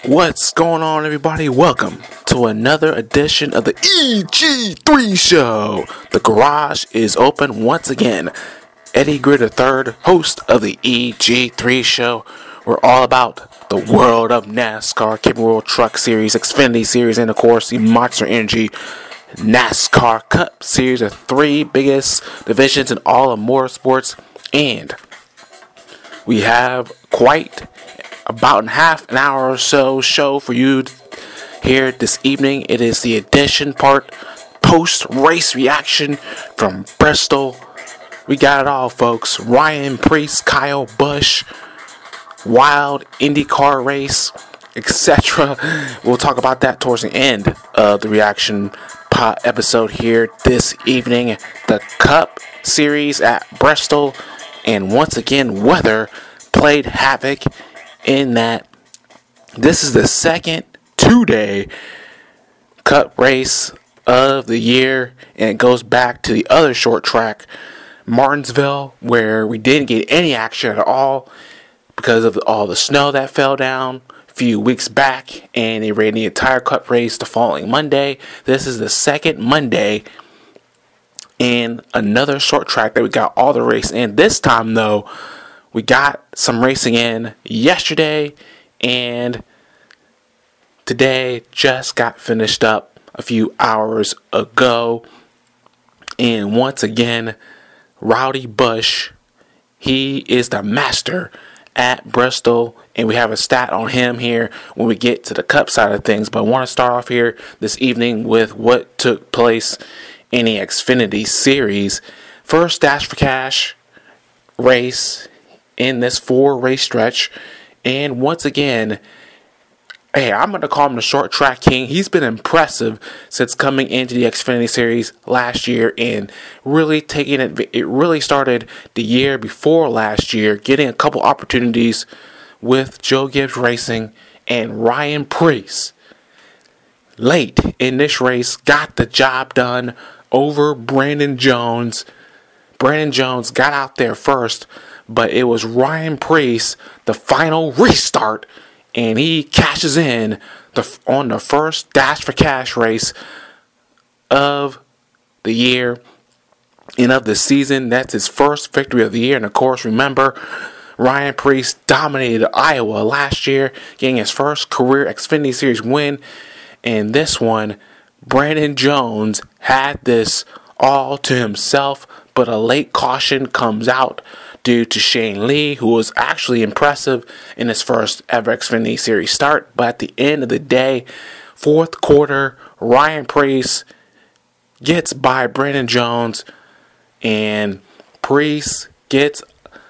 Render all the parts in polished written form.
What's going on, everybody? Welcome to another edition of the EG3 Show. The garage is open once again. Eddie Greer III, host of the EG3 Show. We're all about the world of NASCAR, Camping World Truck Series, Xfinity Series, and of course the Monster Energy NASCAR Cup Series, the three biggest divisions in all of motorsports. And we have quite about half an hour or so show for you here this evening. It is the edition part post-race reaction from Bristol. We got it all, folks. Ryan Preece, Kyle Busch, wild IndyCar race, etc. We'll talk about that towards the end of the reaction episode here this evening. The Cup Series at Bristol, and once again, weather played havoc in that this is the second two-day Cup race of the year, and it goes back to the other short track, Martinsville, where we didn't get any action at all because of all the snow that fell down a few weeks back, and they ran the entire Cup race the following Monday. This is the second Monday and another short track that we got all the race in. This time, though, we got some racing in yesterday, and today just got finished up a few hours ago. And once again, Rowdy Busch, he is the master at Bristol, and we have a stat on him here when we get to the Cup side of things. But I want to start off here this evening with what took place in the Xfinity Series. First Dash for Cash race in this 4-race stretch, and once again, I'm going to call him the short track king. He's been impressive since coming into the Xfinity Series last year and really taking it. It really started the year before last year, getting a couple opportunities with Joe Gibbs Racing, and Ryan Preece late in this race got the job done over Brandon Jones. Brandon Jones got out there first, but it was Ryan Preece, the final restart, and he cashes in on the first Dash for Cash race of the year and of the season. That's his first victory of the year. And of course, remember, Ryan Preece dominated Iowa last year, getting his first career Xfinity Series win. And this one, Brandon Jones had this all to himself, but a late caution comes out due to Shane Lee, who was actually impressive in his first ever Xfinity Series start. But at the end of the day, fourth quarter, Ryan Preece gets by Brandon Jones, and Preece gets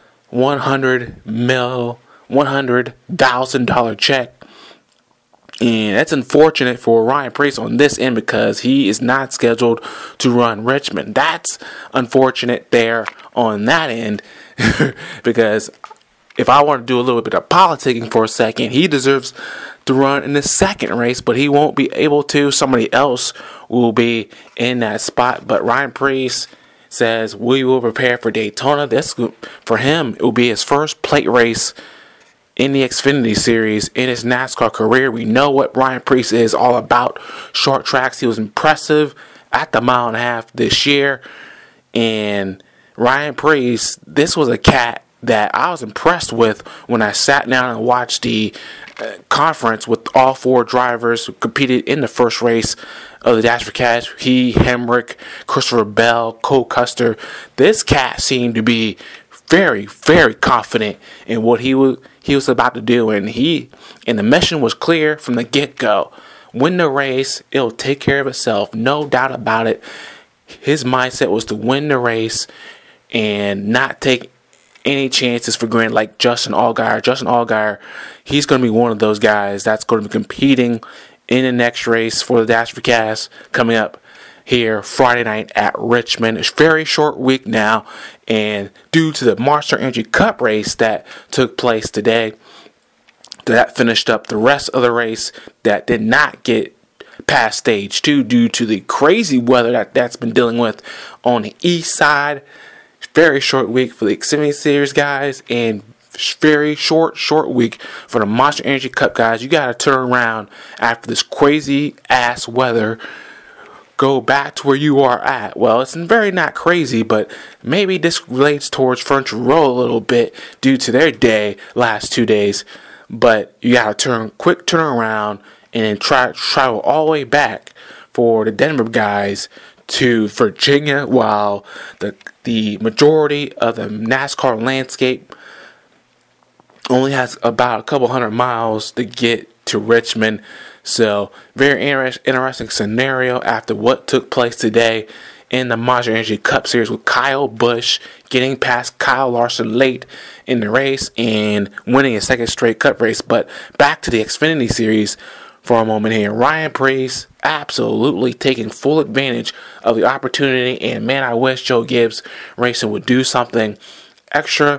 $100,000 check. And that's unfortunate for Ryan Preece on this end because he is not scheduled to run Richmond. That's unfortunate there on that end because if I want to do a little bit of politicking for a second, he deserves to run in the second race, but he won't be able to. Somebody else will be in that spot. But Ryan Preece says we will prepare for Daytona. This for him, it will be his first plate race in the Xfinity Series in his NASCAR career. We know what Ryan Preece is all about. Short tracks. He was impressive at the mile and a half this year. And Ryan Preece, this was a cat that I was impressed with when I sat down and watched the conference with all four drivers who competed in the first race of the Dash for Cash. He, Hemrick, Christopher Bell, Cole Custer. This cat seemed to be very, very confident in what he was about to do, and the mission was clear from the get-go. Win the race, it'll take care of itself, no doubt about it. His mindset was to win the race and not take any chances for granted like Justin Allgaier. Justin Allgaier, he's going to be one of those guys that's going to be competing in the next race for the Dash for Cash coming up here Friday night at Richmond. It's a very short week now, and due to the Monster Energy Cup race that took place today, that finished up the rest of the race that did not get past stage 2 due to the crazy weather that's been dealing with on the east side. Very short week for the Xfinity Series guys, and very short week for the Monster Energy Cup guys. You got to turn around after this crazy ass weather. Go back to where you are at. Well, it's very not crazy, but maybe this relates towards Furniture Row a little bit due to their last 2 days. But you got to turn around and then travel all the way back for the Denver guys to Virginia, while the majority of the NASCAR landscape only has about a couple hundred miles to get to Richmond. So, very interesting scenario after what took place today in the Monster Energy Cup Series, with Kyle Busch getting past Kyle Larson late in the race and winning a second straight Cup race. But back to the Xfinity Series for a moment here. Ryan Preece absolutely taking full advantage of the opportunity, and man, I wish Joe Gibbs Racing would do something extra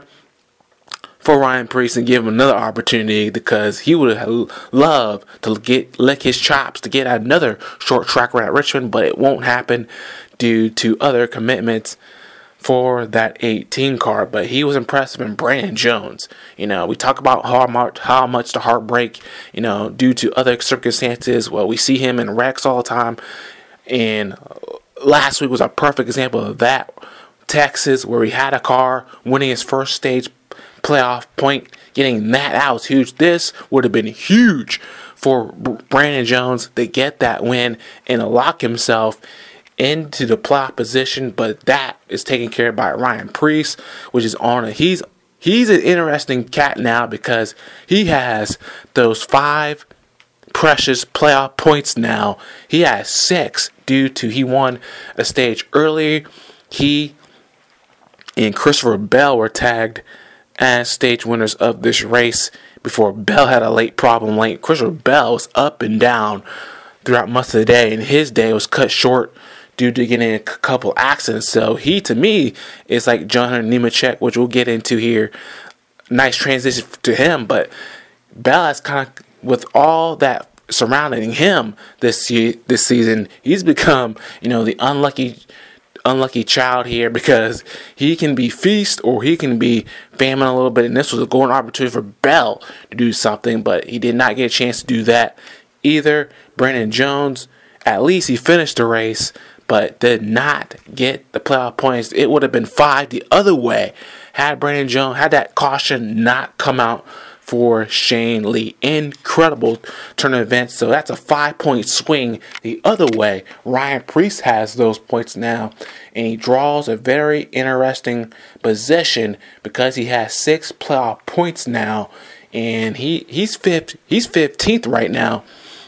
for Ryan Preece and give him another opportunity, because he would have loved to lick his chops to get another short track run at Richmond, but it won't happen due to other commitments for that 18 car. But he was impressive. And Brandon Jones, we talk about how much the heartbreak, due to other circumstances. Well, we see him in wrecks all the time, and last week was a perfect example of that. Texas, where he had a car winning his first stage playoff point, getting that out was huge. This would have been huge for Brandon Jones to get that win and to lock himself into the playoff position, but that is taken care of by Ryan Preece, which is on it. He's an interesting cat now, because he has those 5 precious playoff points now. He has 6 due to he won a stage earlier. He and Christopher Bell were tagged as stage winners of this race before Bell had a late problem late. Christopher Bell was up and down throughout most of the day, and his day was cut short due to getting a couple accidents. So he, to me, is like John Nemechek, which we'll get into here. Nice transition to him, but Bell has kind of, with all that surrounding him this season, he's become, the unlucky child here, because he can be feast or he can be famine a little bit, and this was a golden opportunity for Bell to do something, but he did not get a chance to do that either. Brandon Jones, at least he finished the race, but did not get the playoff points. It would have been 5 the other way had Brandon Jones had that caution not come out for Shane Lee. Incredible turn of events. So that's a 5-point swing the other way. Ryan Preece has those points now, and he draws a very interesting position because he has 6 playoff points now, and he's 15th right now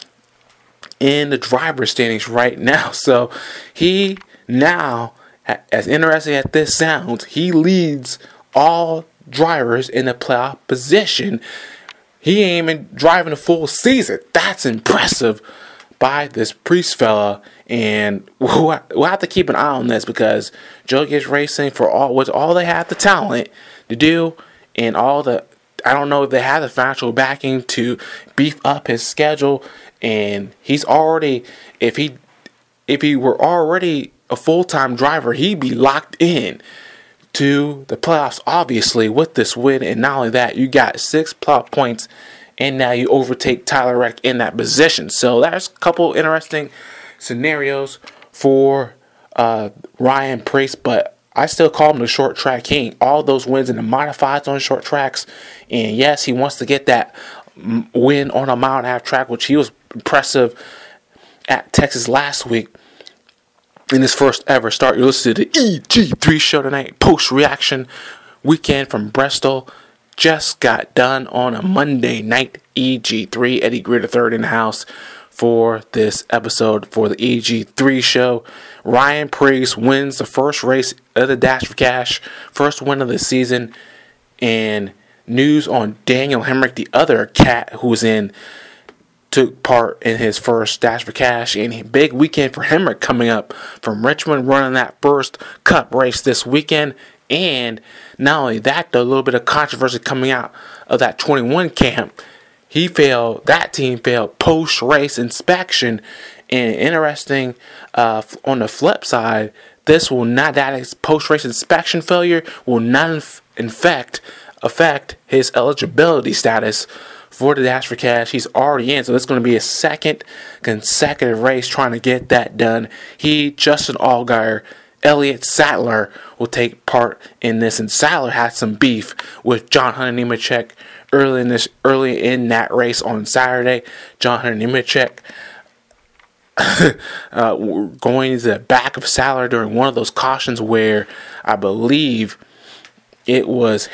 in the driver's standings right now. So he now, as interesting as this sounds, he leads all drivers in the playoff position. He ain't even driving a full season. That's impressive by this Preece fella, and we'll have to keep an eye on this, because Joe Gibbs Racing, for all they have the talent to do, and I don't know if they have the financial backing to beef up his schedule, and he's already, if he were already a full-time driver, he'd be locked in to the playoffs, obviously, with this win. And not only that, you got 6 playoff points, and now you overtake Tyler Reddick in that position. So that's a couple interesting scenarios for Ryan Preece, but I still call him the short track king. All those wins in the modifieds on short tracks, and yes, he wants to get that win on a mile and a half track, which he was impressive at Texas last week in his first ever start. You're listening to the EG3 show tonight. Post reaction weekend from Bristol just got done on a Monday night. EG3, Eddie Gritter III in the house for this episode for the EG3 show. Ryan Preece wins the first race of the Dash for Cash, first win of the season, and news on Daniel Hemrick, the other cat who took part in his first Dash for Cash, and a big weekend for Hemrick coming up from Richmond, running that first Cup race this weekend. And not only that, a little bit of controversy coming out of that 21 camp. That team failed post-race inspection, and interesting, on the flip side, that post-race inspection failure will not infect affect his eligibility status for the Dash for Cash. He's already in, so it's going to be his second consecutive race trying to get that done. He, Justin Allgaier, Elliott Sadler will take part in this, and Sadler had some beef with John Hunter Nemechek early in that race on Saturday. John Hunter Nemechek going to the back of Sadler during one of those cautions where I believe it was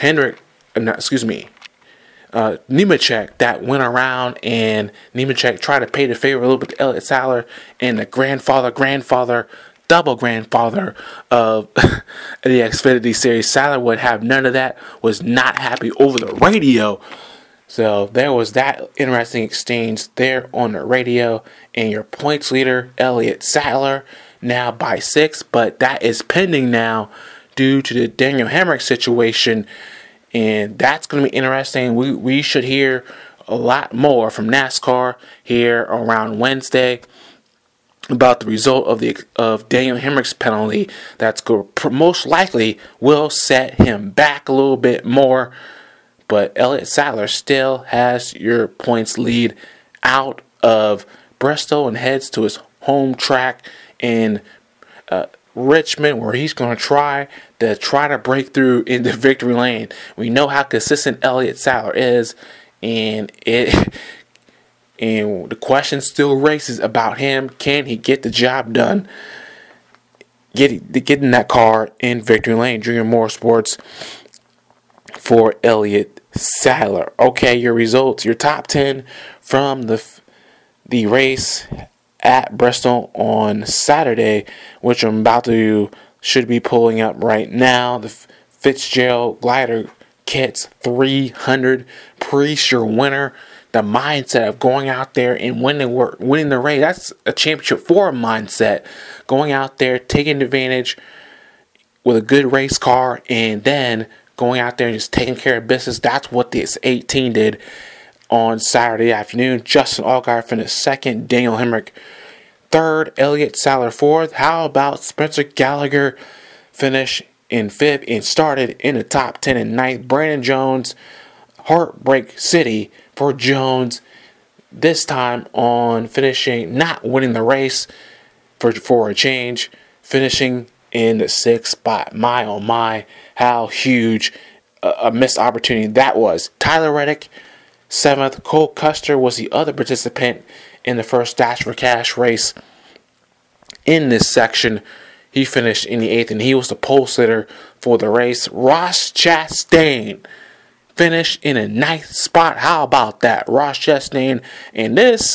Nemechek that went around, and Nemechek tried to pay the favor a little bit to Elliott Sadler, and the double grandfather of the Xfinity Series, Sadler would have none of that, was not happy over the radio. So there was that interesting exchange there on the radio, and your points leader, Elliott Sadler, now by 6, but that is pending now due to the Daniel Hemric situation, and that's going to be interesting. We should hear a lot more from NASCAR here around Wednesday about the result of Daniel Hemric's penalty. That's most likely will set him back a little bit more. But Elliott Sadler still has your points lead out of Bristol and heads to his home track in Richmond, where he's going to try to break through into victory lane. We know how consistent Elliott Sadler is, and the question still races about him. Can he get the job done? Getting that car in victory lane. Junior Motorsports for Elliott Sadler. Okay, your results, your top 10 from the race at Bristol on Saturday, which should be pulling up right now. The Fitzgerald Glider Kits 300 pre-sure winner. The mindset of going out there and winning the race, that's a championship forum mindset. Going out there, taking advantage with a good race car, and then going out there and just taking care of business. That's what this 18 did on Saturday afternoon. Justin Allgaier finished second, Daniel Hemric third, Elliott Sadler fourth. How about Spencer Gallagher finish in fifth and started in the top 10 in ninth? Brandon Jones, Heartbreak City for Jones, this time on finishing, not winning the race for a change, finishing in the 6th spot. My, how huge a missed opportunity that was. Tyler Reddick, 7th. Cole Custer was the other participant in the first Dash for Cash race in this section. He finished in the 8th, and he was the pole sitter for the race. Ross Chastain finished in a 9th spot. How about that? Ross Chastain, and this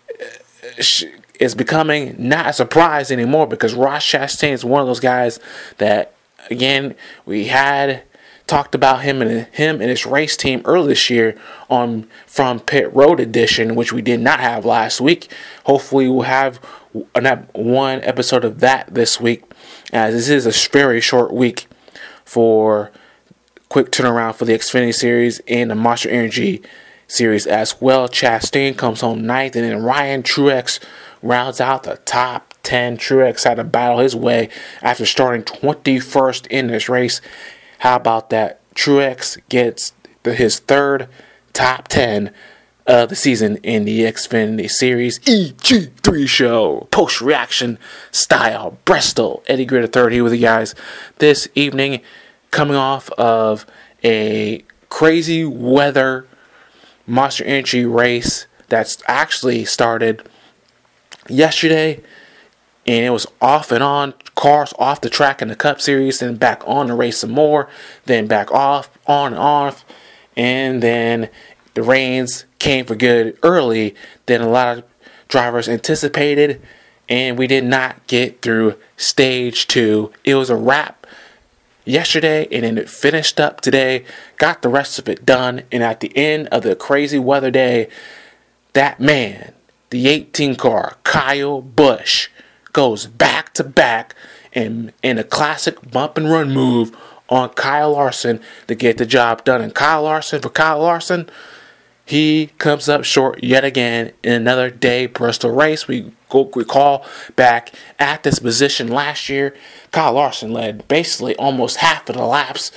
is becoming not a surprise anymore, because Ross Chastain is one of those guys that, again, we had talked about him and his race team earlier this year on From Pit Road edition, which we did not have last week. Hopefully we'll have one episode of that this week, as this is a very short week for quick turnaround for the Xfinity Series and the Monster Energy Series as well. Chastain comes home 9th, and then Ryan Truex rounds out the top 10. Truex had to battle his way after starting 21st in this race. How about that? Truex gets his 3rd top 10 of the season in the Xfinity Series EG3 show. Post-reaction style. Bristol. Eddie Gritter 3rd here with you guys this evening, coming off of a crazy weather Monster Energy race that's actually started yesterday, and it was off and on, cars off the track in the Cup Series, then back on the race some more, then back off, on and off, and then the rains came for good early than a lot of drivers anticipated, and we did not get through stage 2. It was a wrap yesterday, and then it finished up today, got the rest of it done, and at the end of the crazy weather day, that man, the 18 car, Kyle Busch, goes back to back in a classic bump and run move on Kyle Larson to get the job done. And Kyle Larson, he comes up short yet again in another day Bristol race. We recall back at this position last year, Kyle Larson led basically almost half of the laps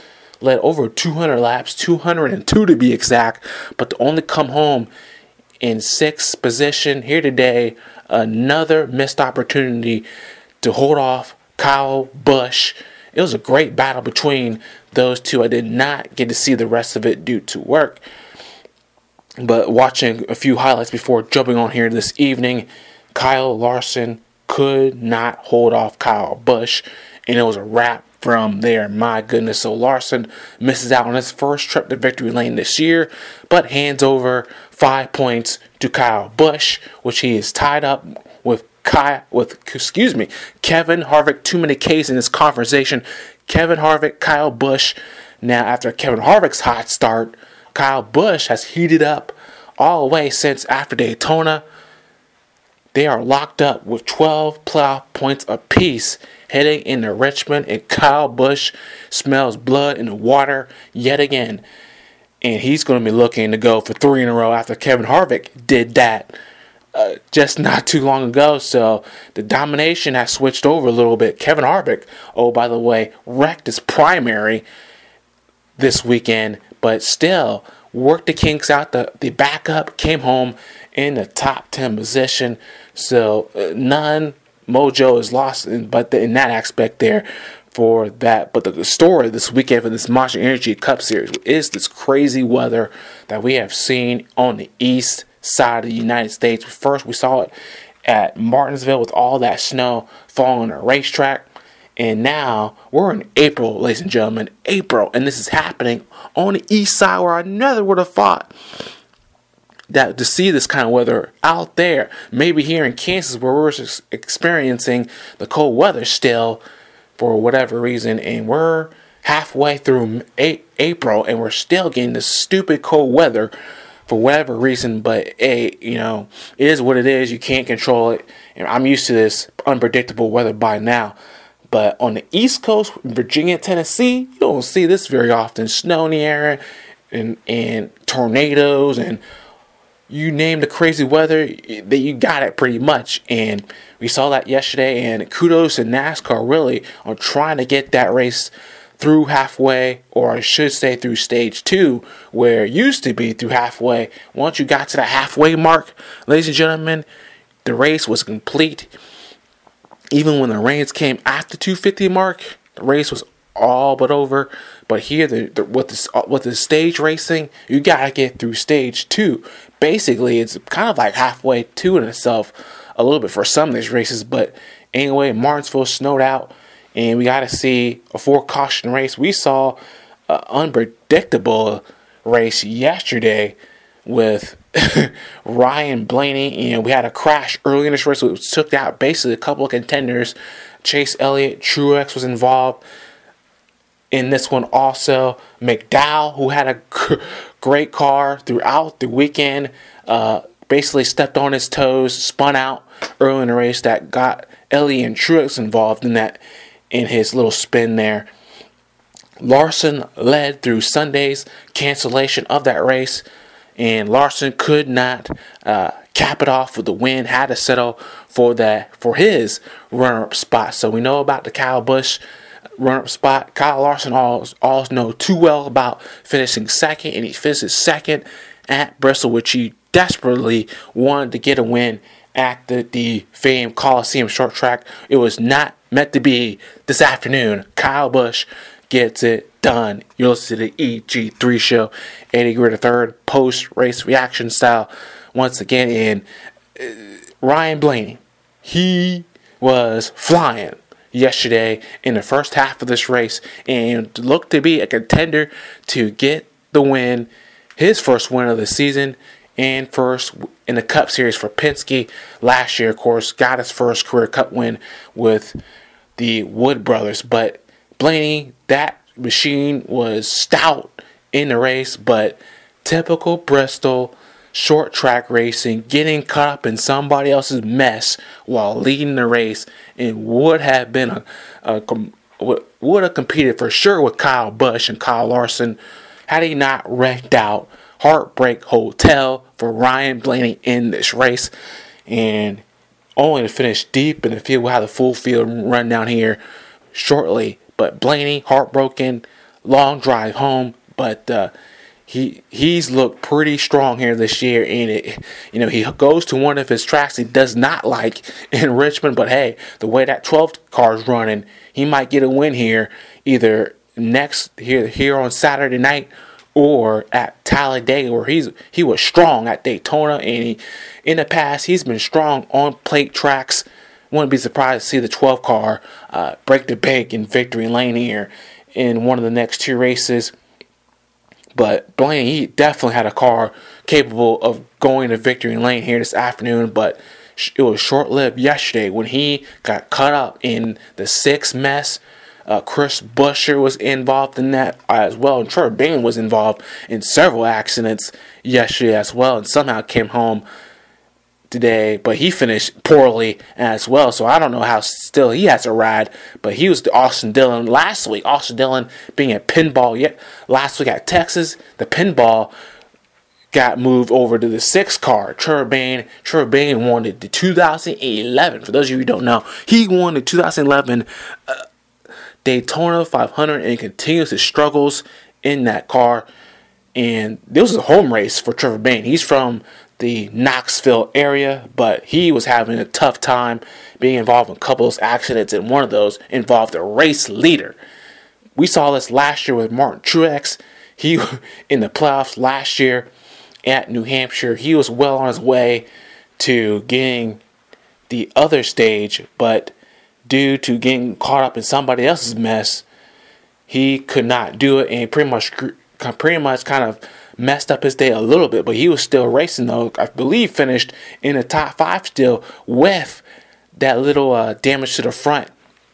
led over 200 laps, 202 to be exact, but to only come home in 6th position here today. Another missed opportunity to hold off Kyle Busch. It was a great battle between those two. I did not get to see the rest of it due to work, but watching a few highlights before jumping on here this evening, Kyle Larson could not hold off Kyle Busch, and it was a wrap from there. My goodness. So Larson misses out on his first trip to victory lane this year, but hands over 5 points to Kyle Busch, which he is tied up with Kevin Harvick. Too many K's in this conversation. Kevin Harvick, Kyle Busch. Now, after Kevin Harvick's hot start, Kyle Busch has heated up all the way since after Daytona. They are locked up with 12 playoff points apiece heading into Richmond, and Kyle Busch smells blood in the water yet again. And he's going to be looking to go for 3 in a row after Kevin Harvick did that just not too long ago. So the domination has switched over a little bit. Kevin Harvick, oh, by the way, wrecked his primary this weekend, but still worked the kinks out. The backup came home in the top 10 position. So none mojo is lost in that aspect there for that. But the story this weekend for this Monster Energy Cup Series is this crazy weather that we have seen on the east side of the United States. First, we saw it at Martinsville with all that snow falling on a racetrack. And now we're in April, ladies and gentlemen. April. And this is happening on the east side, where I never would have thought that to see this kind of weather out there. Maybe here in Kansas, where we're experiencing the cold weather still for whatever reason. And we're halfway through April, and we're still getting this stupid cold weather for whatever reason. But it is what it is. You can't control it. And I'm used to this unpredictable weather by now. But on the East Coast, Virginia, Tennessee, you don't see this very often. Snow in the air and tornadoes, and you name the crazy weather, that you got it pretty much. And we saw that yesterday, and kudos to NASCAR really on trying to get that race through halfway, or I should say through stage 2, where it used to be through halfway. Once you got to the halfway mark, ladies and gentlemen, the race was complete. Even when the rains came after 250 mark, the race was all but over. But here, with the stage racing, you gotta get through stage 2. Basically, it's kind of like halfway to in itself, a little bit for some of these races. But anyway, Martinsville snowed out, and we gotta see a 4-caution race. We saw an unpredictable race yesterday with Ryan Blaney, and we had a crash early in this race, which took out basically a couple of contenders. Chase Elliott, Truex was involved in this one also. McDowell, who had a great car throughout the weekend, basically stepped on his toes, spun out early in the race. That got Elliott and Truex involved in his little spin there. Larson led through Sunday's cancellation of that race, and Larson could not cap it off with the win. Had to settle for his runner-up spot. So we know about the Kyle Busch runner-up spot. Kyle Larson all know too well about finishing second, and he finishes second at Bristol, which he desperately wanted to get a win at the famed Coliseum short track. It was not meant to be this afternoon. Kyle Busch gets it done. You're listening to the EG3 show, Eddie Gritter III, post-race reaction style once again. And Ryan Blaney, he was flying yesterday in the first half of this race and looked to be a contender to get the win, his first win of the season, and first in the Cup Series for Penske. Last year, of course, got his first career Cup win with the Wood brothers. But Blaney, that machine was stout in the race, but typical Bristol short track racing, getting caught up in somebody else's mess while leading the race, and would have competed for sure with Kyle Busch and Kyle Larson had he not wrecked out. Heartbreak Hotel for Ryan Blaney in this race, and only to finish deep in the field. We'll have the full field run down here shortly. But Blaney, heartbroken, long drive home, but he's looked pretty strong here this year. And he goes to one of his tracks he does not like in Richmond, but hey, the way that 12th car is running, he might get a win here, either here on Saturday night or at Talladega, where he was strong at Daytona, and in the past he's been strong on plate tracks. Wouldn't be surprised to see the 12 car break the bank in victory lane here in one of the next two races. But Blaney, he definitely had a car capable of going to victory lane here this afternoon, but it was short-lived yesterday when he got caught up in the 6 mess. Chris Buescher was involved in that as well, and Trevor Bayne was involved in several accidents yesterday as well, and somehow came home today, but he finished poorly as well, so I don't know how still he has a ride, but he was the Austin Dillon last week. Austin Dillon being a pinball last week at Texas, the pinball got moved over to the 6 car. Trevor Bayne won the 2011. For those of you who don't know, he won the 2011 Daytona 500 and continues his struggles in that car. And this was a home race for Trevor Bayne. He's from the Knoxville area, but he was having a tough time being involved in a couple of accidents, and one of those involved a race leader. We saw this last year with Martin Truex. He, in the playoffs last year at New Hampshire, he was well on his way to getting the other stage, but due to getting caught up in somebody else's mess, he could not do it, and pretty much kind of messed up his day a little bit. But he was still racing, though. I believe finished in the top 5 still with that little damage to the front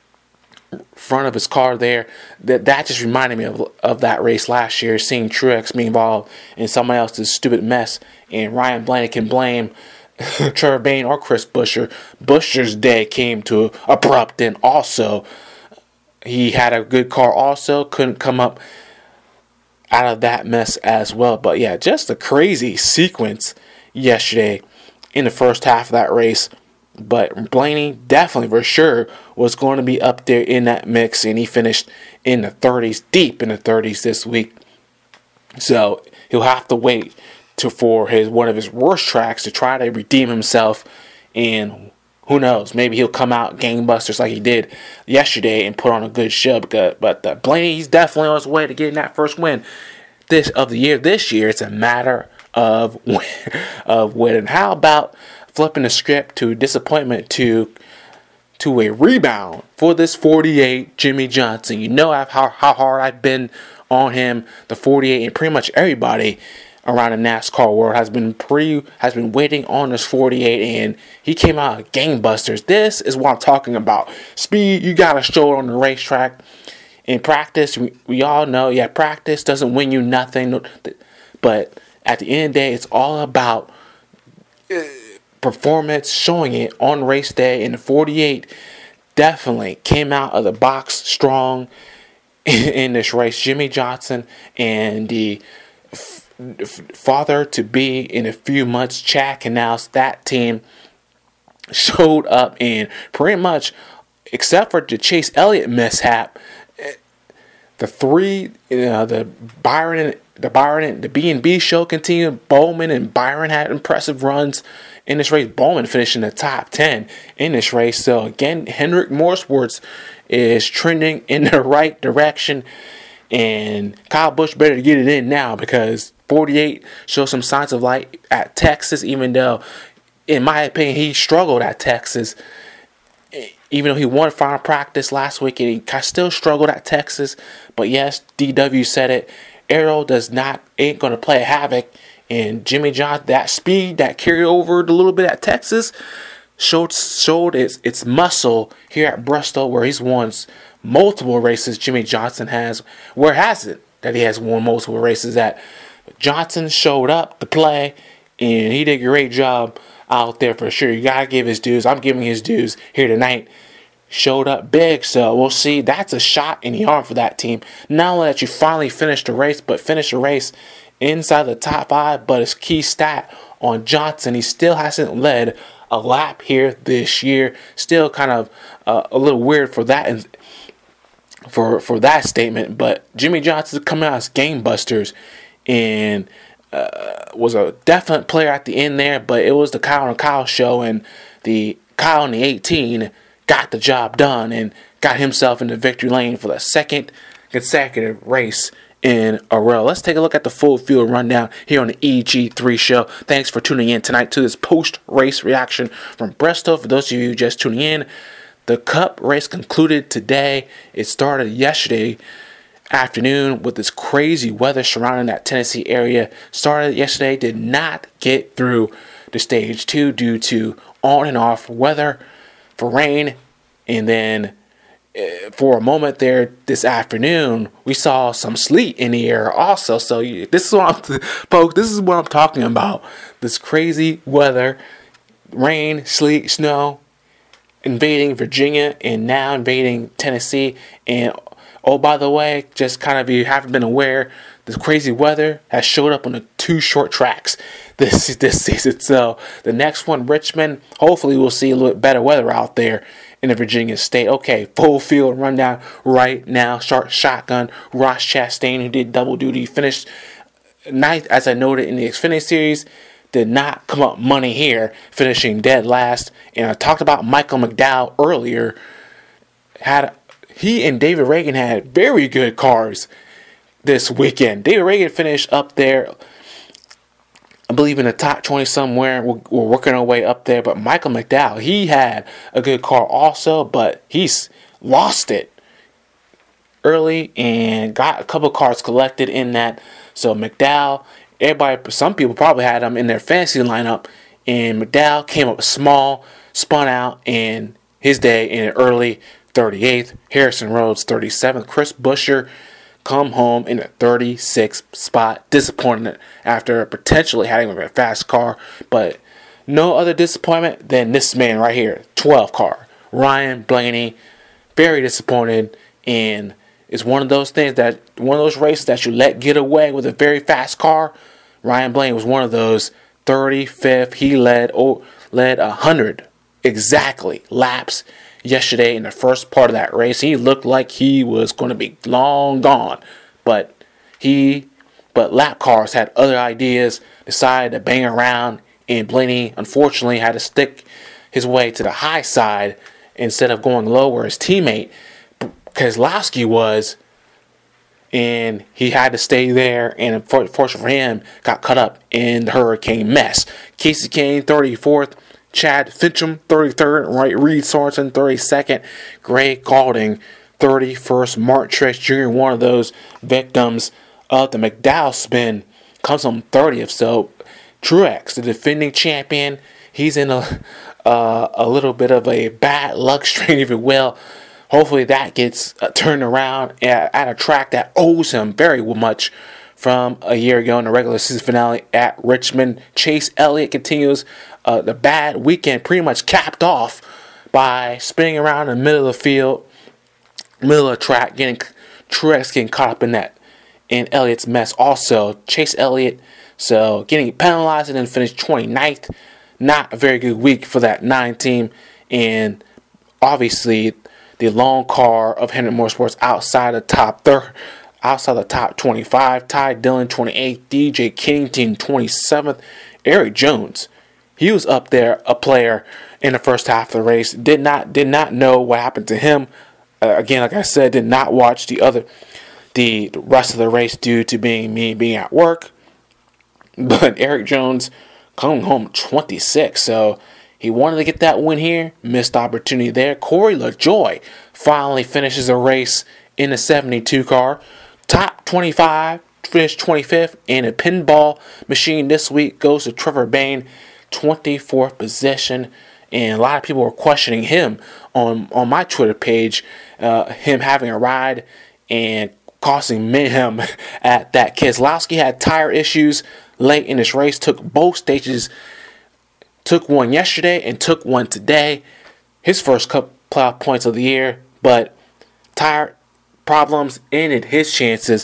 of his car there. That just reminded me of that race last year, seeing Truex be involved in somebody else's stupid mess, and Ryan Blaney can blame Trevor Bayne or Chris Buescher. Buescher's day came to abrupt, and also he had a good car, also couldn't come up out of that mess as well. But yeah, just a crazy sequence yesterday in the first half of that race. But Blaney definitely for sure was going to be up there in that mix, and he finished in the 30s, deep in the 30s this week. So he'll have to wait for one of his worst tracks to try to redeem himself, and who knows, maybe he'll come out gangbusters like he did yesterday and put on a good show. But Blaney, he's definitely on his way to getting that first win this year. This year, it's a matter of win. And how about flipping the script to disappointment to a rebound for this 48 Jimmie Johnson? You know how hard I've been on him, the 48, and pretty much everybody around the NASCAR world has been waiting on this 48, and he came out gangbusters. This is what I'm talking about. Speed, you gotta show it on the racetrack. In practice, we all know, practice doesn't win you nothing, but at the end of the day, it's all about performance, showing it on race day. And the 48 definitely came out of the box strong in this race. Jimmie Johnson and the father to be in a few months, Chad Knaus, that team showed up, and pretty much, except for the Chase Elliott mishap, the B&B show continued. Bowman and Byron had impressive runs in this race. Bowman finished in the top 10 in this race. So again, Hendrick Motorsports is trending in the right direction, and Kyle Busch better get it in now, because 48 shows some signs of life at Texas, even though, in my opinion, he struggled at Texas. Even though he won final practice last week, and he still struggled at Texas. But yes, DW said it. Arrow ain't going to play havoc. And Jimmie Johnson, that speed, that carry over a little bit at Texas, showed its muscle here at Bristol, where he's won multiple races. Jimmie Johnson has. Where has it that he has won multiple races at? Johnson showed up to play, and he did a great job out there for sure. You got to give his dues. I'm giving his dues here tonight. Showed up big, so we'll see. That's a shot in the arm for that team. Not only that you finally finished the race, but finish the race inside the top 5. But his key stat on Johnson, he still hasn't led a lap here this year. Still kind of a little weird for that for that statement. But Jimmie Johnson coming out as game busters and was a definite player at the end there. But it was the Kyle and Kyle show, and the Kyle in the 18 got the job done and got himself in the victory lane for the second consecutive race in a row. Let's take a look at the full field rundown here on the EG3 show. Thanks for tuning in tonight to this post-race reaction from Bristol. For those of you just tuning in, the Cup race concluded today. It started yesterday afternoon with this crazy weather surrounding that Tennessee area. Started yesterday, did not get through the stage 2 due to on and off weather for rain, and then for a moment there this afternoon, we saw some sleet in the air also. So this is what folks, this is what I'm talking about. This crazy weather, rain, sleet, snow, invading Virginia and now invading Tennessee. And oh, by the way, just kind of, if you haven't been aware, this crazy weather has showed up on the 2 short tracks this season. So the next one, Richmond, hopefully we'll see a little bit better weather out there in the Virginia state. Okay, full field rundown right now. Shotgun, Ross Chastain, who did double duty, finished ninth, as I noted in the Xfinity Series. Did not come up money here, finishing dead last. And I talked about Michael McDowell earlier. He and David Ragan had very good cars this weekend. David Ragan finished up there, I believe in the top 20 somewhere. We're working our way up there. But Michael McDowell, he had a good car also, but he's lost it early and got a couple cars collected in that. So McDowell, some people probably had him in their fantasy lineup. And McDowell came up small, spun out in his day in early 38th. Harrison Rhodes 37th. Chris Buescher come home in the 36th spot. Disappointed after potentially having a fast car. But no other disappointment than this man right here. 12 car. Ryan Blaney. Very disappointed. And it's one of those races that you let get away with a very fast car. Ryan Blaney was one of those. 35th. He led 100 exactly laps yesterday in the first part of that race. He looked like he was going to be long gone, but lap cars had other ideas, decided to bang around, and Blaney unfortunately had to stick his way to the high side instead of going low where his teammate Keselowski was, and he had to stay there, and unfortunately for him, got caught up in the hurricane mess. Casey Kane 34th, Chad Fincham 33rd, Reed Sorensen 32nd, Greg Gaulding 31st, Mark Truex Jr., one of those victims of the McDowell spin, comes on 30th. So Truex, the defending champion, he's in a little bit of a bad luck strain, if you will. Hopefully that gets turned around at a track that owes him very much from a year ago in the regular season finale at Richmond. Chase Elliott continues the bad weekend, pretty much capped off by spinning around in the middle of the field, middle of the track, Truex getting caught up in Elliott's mess also. Chase Elliott, so getting penalized and then finished 29th. Not a very good week for that 9 team, and obviously the lone car of Hendrick Motorsports outside the top 25. Ty Dillon 28th, DJ Kennington 27th, Eric Jones, he was up there, a player in the first half of the race. Did not know what happened to him. Again, like I said, did not watch the rest of the race due to being at work. But Eric Jones coming home 26th, so he wanted to get that win here. Missed opportunity there. Corey LaJoie finally finishes a race in the 72 car. Top 25, finished 25th. And a pinball machine this week goes to Trevor Bayne, 24th position. And a lot of people were questioning him on my Twitter page. Him having a ride and causing mayhem at that. Keselowski had tire issues late in this race. Took both stages. Took one yesterday and took one today. His first Cup playoff points of the year, but tire problems ended his chances.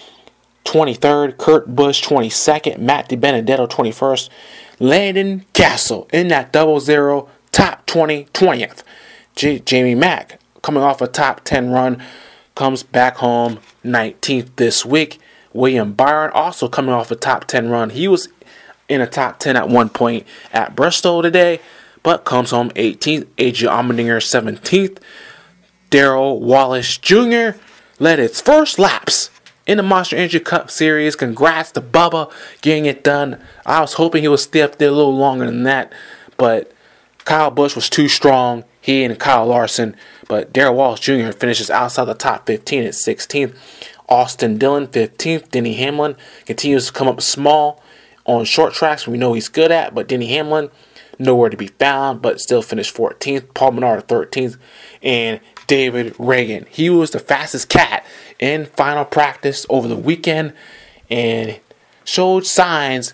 23rd, Kurt Busch 22nd, Matt DiBenedetto 21st, Landon Castle in that 0-0, top 20, 20th. Jamie Mack coming off a top 10 run, comes back home 19th this week. William Byron also coming off a top 10 run. He was in a top 10 at one point at Bristol today, but comes home 18th. AJ Allmendinger 17th. Darrell Wallace Jr. led its first laps in the Monster Energy Cup Series. Congrats to Bubba getting it done. I was hoping he would stay up there a little longer than that, but Kyle Busch was too strong. He and Kyle Larson, but Darrell Wallace Jr. finishes outside the top 15 at 16th. Austin Dillon 15th. Denny Hamlin continues to come up small on short tracks we know he's good at, but Denny Hamlin nowhere to be found, but still finished 14th. Paul Menard 13th, and David Ragan. He was the fastest cat in final practice over the weekend and showed signs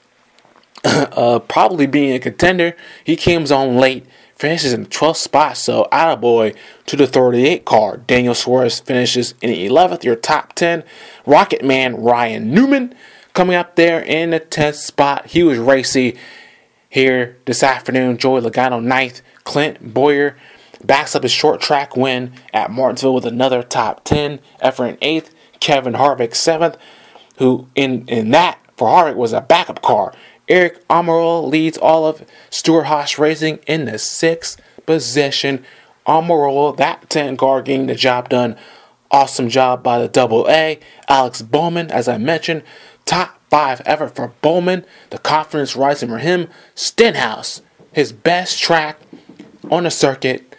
of probably being a contender. He comes on late, finishes in the 12th spot, so attaboy to the 38 car. Daniel Suarez finishes in the 11th, your top 10. Rocket Man Ryan Newman coming up there in the 10th spot. He was racy here this afternoon. Joey Logano 9th. Clint Bowyer backs up his short track win at Martinsville with another top 10 effort in 8th. Kevin Harvick 7th, who in that for Harvick was a backup car. Eric Almirola leads all of Stewart-Haas Racing in the 6th position. Almirola, that 10 car, getting the job done. Awesome job by the AA. Alex Bowman, as I mentioned, top 5 effort for Bowman. The confidence rising for him. Stenhouse, his best track on the circuit,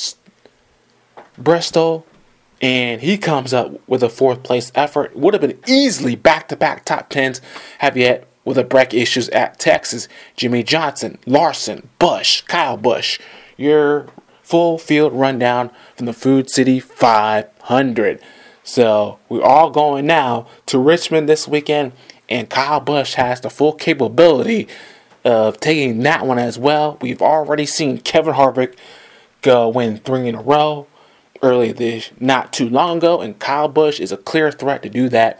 Bristol, and he comes up with a 4th place effort. Would have been easily back-to-back top 10s have yet with the brake issues at Texas. Jimmy Johnson, Larson, Busch, Kyle Busch. Your full field rundown from the Food City 500. So we're all going now to Richmond this weekend, and Kyle Busch has the full capability of taking that one as well. We've already seen Kevin Harvick go win 3 in a row earlier this not too long ago, and Kyle Busch is a clear threat to do that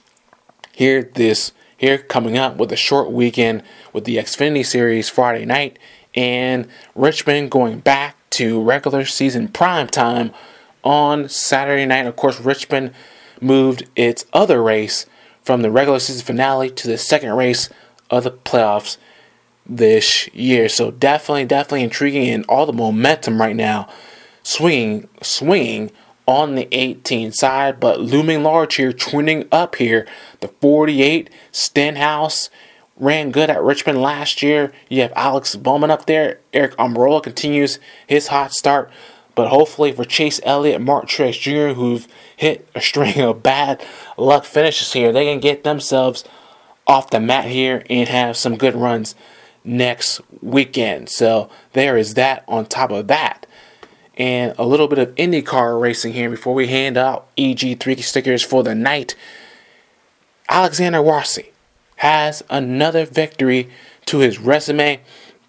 here coming up with a short weekend with the Xfinity Series Friday night, and Richmond going back to regular season prime time on Saturday night. Of course, Richmond moved its other race from the regular season finale to the second race of the playoffs this year. So definitely intriguing, and all the momentum right now swinging on the 18 side, but looming large here, trending up here. The 48 Stenhouse ran good at Richmond last year. You have Alex Bowman up there. Eric Almirola continues his hot start, but hopefully for Chase Elliott, Mark Truex Jr., who've hit a string of bad luck finishes here, they can get themselves off the mat here and have some good runs next weekend. So there is that on top of that. And a little bit of IndyCar racing here before we hand out EG3 stickers for the night. Alexander Rossi has another victory to his resume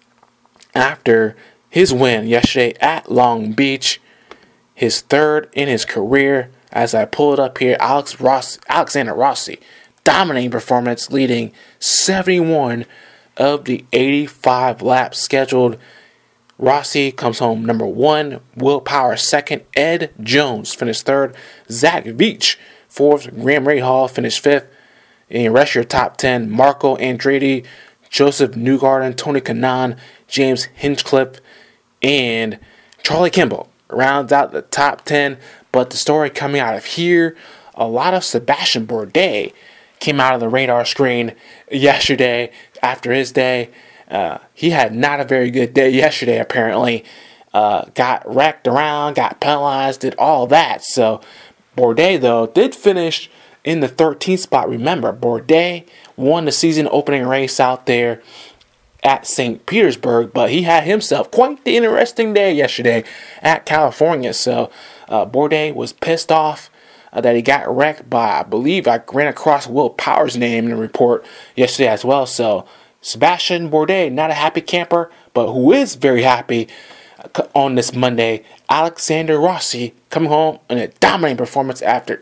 after his win yesterday at Long Beach. His 3rd in his career. As I pull it up here, Alexander Rossi, dominating performance, leading 71 of the 85 laps scheduled. Rossi comes home number 1. Will Power 2nd. Ed Jones finished 3rd. Zach Veach 4th. Graham Rahal finished 5th. And the rest of your top 10, Marco Andretti, Joseph Newgarden, Tony Kanaan, James Hinchcliffe, and Charlie Kimball rounds out the top 10. But the story coming out of here, a lot of Sebastian Bourdais came out of the radar screen yesterday after his day. He had not a very good day yesterday, apparently. Got wrecked around, got penalized, did all that. So Bourdais, though, did finish in the 13th spot. Remember, Bourdais won the season opening race out there at St. Petersburg, but he had himself quite the interesting day yesterday at California. So Bourdais was pissed off that he got wrecked by, I believe I ran across Will Power's name in the report yesterday as well. So Sebastian Bourdais, not a happy camper, but who is very happy on this Monday, Alexander Rossi coming home in a dominating performance after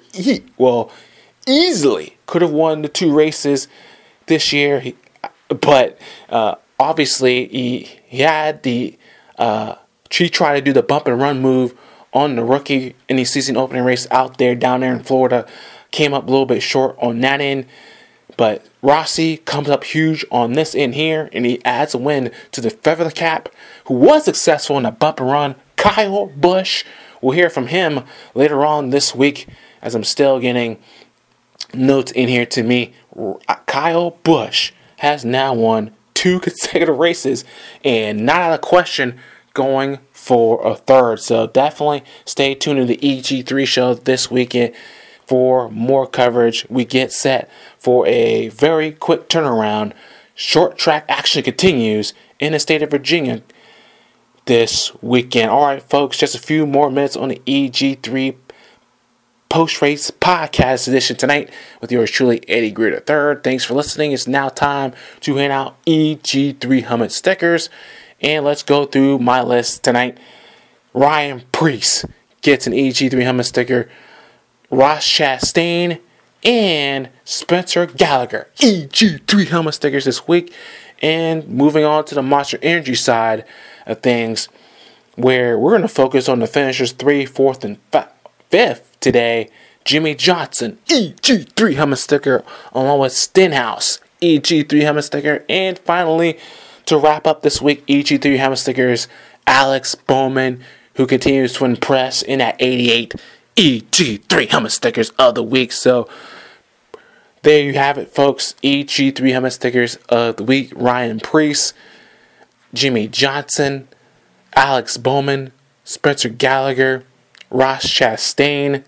easily could have won the 2 races this year. But obviously he had he tried to do the bump and run move on the rookie in the season opening race down there in Florida. Came up a little bit short on that end. But Rossi comes up huge on this end here, and he adds a win to the feather cap, who was successful in a bump and run, Kyle Busch. We'll hear from him later on this week, as I'm still getting notes in here to me. Kyle Busch has now won 2 consecutive races, and not out of question going for a third. So definitely stay tuned to the EG3 show this weekend for more coverage. We get set for a very quick turnaround. Short track action continues in the state of Virginia this weekend. All right, folks, just a few more minutes on the EG3 post-race podcast edition tonight with yours truly, Eddie Greer III. Thanks for listening. It's now time to hand out EG3 helmet stickers, and let's go through my list tonight. Ryan Preece gets an EG3 helmet sticker. Ross Chastain and Spencer Gallagher, EG3 helmet stickers this week. And moving on to the Monster Energy side of things, where we're going to focus on the finishers 3, 4th, and 5th today. Jimmy Johnson, EG3 helmet sticker, along with Stenhouse, EG3 helmet sticker. And finally, to wrap up this week, EG3 helmet stickers, Alex Bowman, who continues to impress in that 88 EG3 helmet stickers of the week. So there you have it, folks. EG3 helmet stickers of the week. Ryan Preece, Jimmy Johnson, Alex Bowman, Spencer Gallagher, Ross Chastain,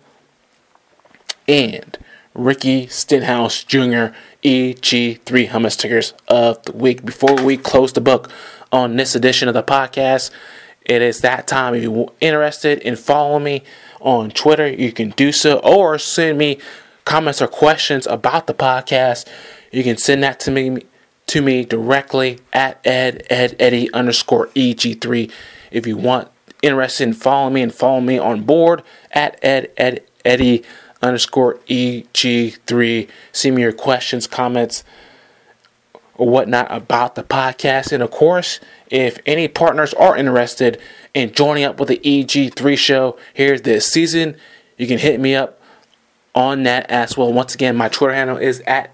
and Ricky Stenhouse Jr. EG3 helmet stickers of the week. Before we close the book on this edition of the podcast, it is that time. If you're interested in following me on Twitter, you can do so, or send me comments or questions about the podcast. You can send that to me directly at Eddie_EG3. If you want interested in following me and follow me on board at Eddie_EG3. Send me your questions, comments, or whatnot about the podcast. And of course, if any partners are interested in joining up with the EG3 show here this season, you can hit me up on that as well. Once again, my Twitter handle is at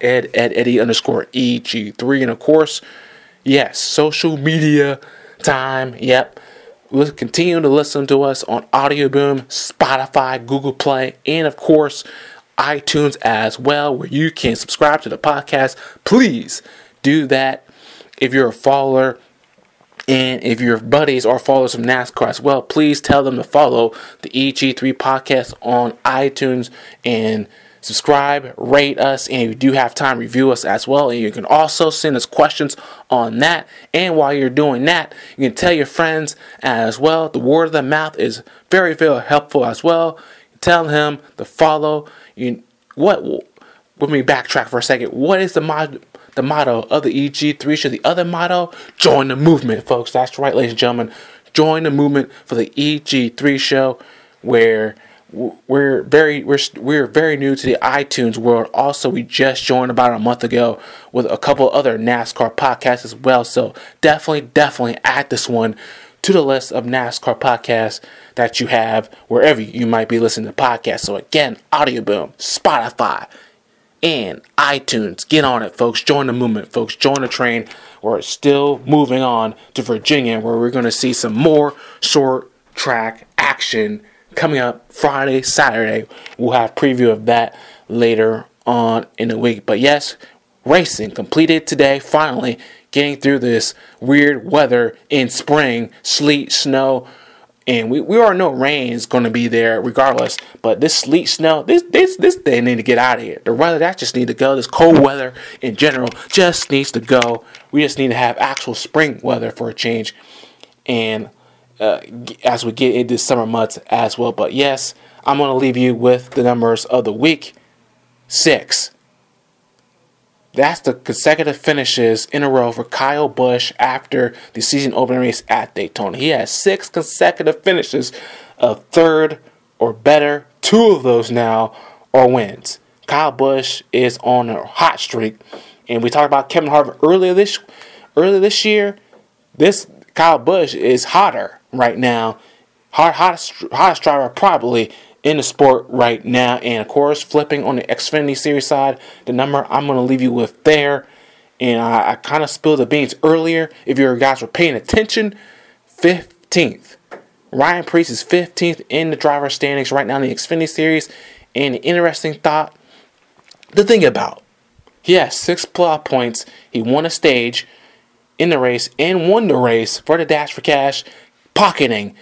Eddie_EG3. And of course, yes, social media time. Yep. Continue to listen to us on Audio Boom, Spotify, Google Play, and of course, iTunes as well, where you can subscribe to the podcast. Please do that if you're a follower, and if your buddies are followers of NASCAR as well. Please tell them to follow the EG3 podcast on iTunes and subscribe, rate us, and if you do have time, review us as well. And you can also send us questions on that. And while you're doing that, you can tell your friends as well. The word of the mouth is very, very helpful as well. Tell him to follow. Let me backtrack for a second. What is the motto of the EG3 show? The other motto: join the movement, folks. That's right, ladies and gentlemen. Join the movement for the EG3 show, where we're very new to the iTunes world. Also, we just joined about a month ago with a couple other NASCAR podcasts as well. So definitely add this one to the list of NASCAR podcasts that you have wherever you might be listening to podcasts. So again, Audio Boom, Spotify, and iTunes. Get on it, folks. Join the movement, folks. Join the train. We're still moving on to Virginia, where we're going to see some more short track action coming up Friday, Saturday. We'll have preview of that later on in the week. But yes, racing completed today, finally getting through this weird weather in spring, sleet, snow, and we already know rain is going to be there regardless. But this sleet, snow, this they need to get out of here. The weather, that just need to go. This cold weather in general just needs to go. We just need to have actual spring weather for a change. And as we get into summer months as well. But yes, I'm going to leave you with the numbers of the week. 6. That's the consecutive finishes in a row for Kyle Busch after the season opening race at Daytona. He has 6 consecutive finishes of third or better. 2 of those now are wins. Kyle Busch is on a hot streak. And we talked about Kevin Harvick earlier this year. This Kyle Busch is hotter right now. hottest driver probably in the sport right now. And of course, flipping on the Xfinity Series side, the number I'm going to leave you with there. And I kind of spilled the beans earlier. If you guys were paying attention, 15th. Ryan Preece is 15th in the driver standings right now in the Xfinity Series. And the interesting thought to think about, he has 6 playoff points. He won a stage in the race and won the race for the Dash for Cash, pocketing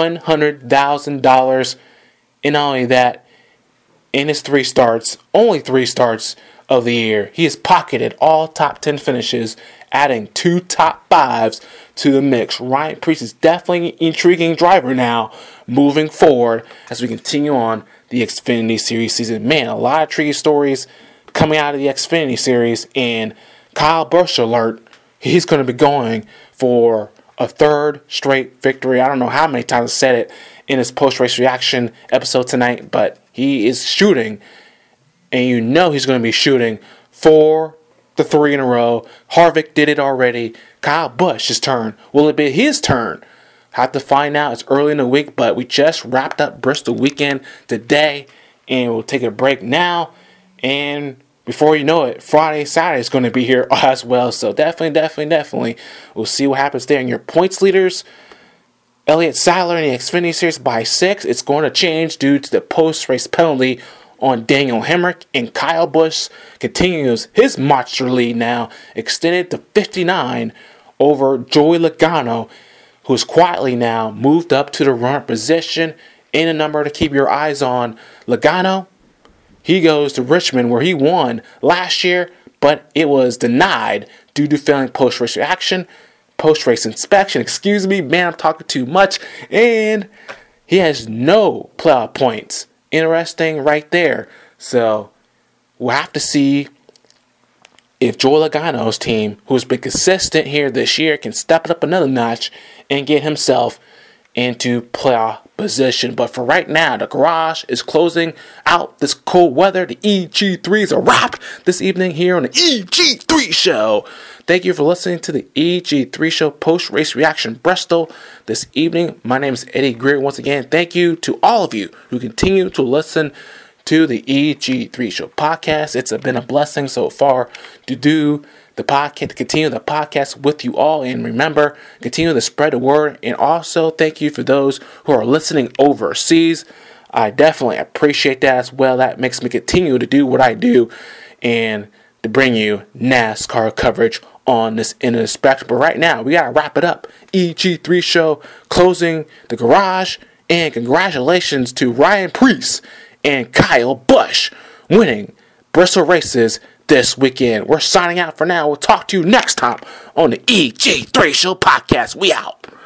$100,000. And not only that, in his only 3 starts of the year, he has pocketed all top 10 finishes, adding 2 top 5s to the mix. Ryan Preece is definitely an intriguing driver now moving forward as we continue on the Xfinity Series season. Man, a lot of intriguing stories coming out of the Xfinity Series, and Kyle Busch alert, he's going to be going for a 3rd straight victory. I don't know how many times I said it in his post-race reaction episode tonight, but he is shooting, and you know he's going to be shooting for the 3 in a row. Harvick did it already. Kyle Busch's turn. Will it be his turn? Have to find out. It's early in the week, but we just wrapped up Bristol weekend today, and we'll take a break now. And before you know it, Friday, Saturday is going to be here as well. So definitely, we'll see what happens there. And your points leaders, Elliott Sadler in the Xfinity Series by 6. It's going to change due to the post-race penalty on Daniel Hemrick, and Kyle Busch continues his monster lead now, extended to 59 over Joey Logano, who's quietly now moved up to the runner position in a number to keep your eyes on. Logano, he goes to Richmond where he won last year, but it was denied due to failing post-race inspection. Excuse me, man, I'm talking too much. And he has no playoff points. Interesting right there. So we'll have to see if Joey Logano's team, who's been consistent here this year, can step it up another notch and get himself into playoff position. But for right now, the garage is closing out this cold weather. The EG3 is a wrap this evening here on the EG3 Show. Thank you for listening to the EG3 Show post-race reaction Bristol this evening. My name is Eddie Greer. Once again, thank you to all of you who continue to listen to the EG3 Show podcast. It's been a blessing so far to do the podcast, to continue the podcast with you all. And remember, continue to spread the word. And also, thank you for those who are listening overseas. I definitely appreciate that as well. That makes me continue to do what I do and to bring you NASCAR coverage on this end of the spectrum. But right now, we got to wrap it up. EG3 Show closing the garage. And congratulations to Ryan Preece and Kyle Busch winning Bristol races this weekend. We're signing out for now. We'll talk to you next time on the EG3 Show podcast. We out.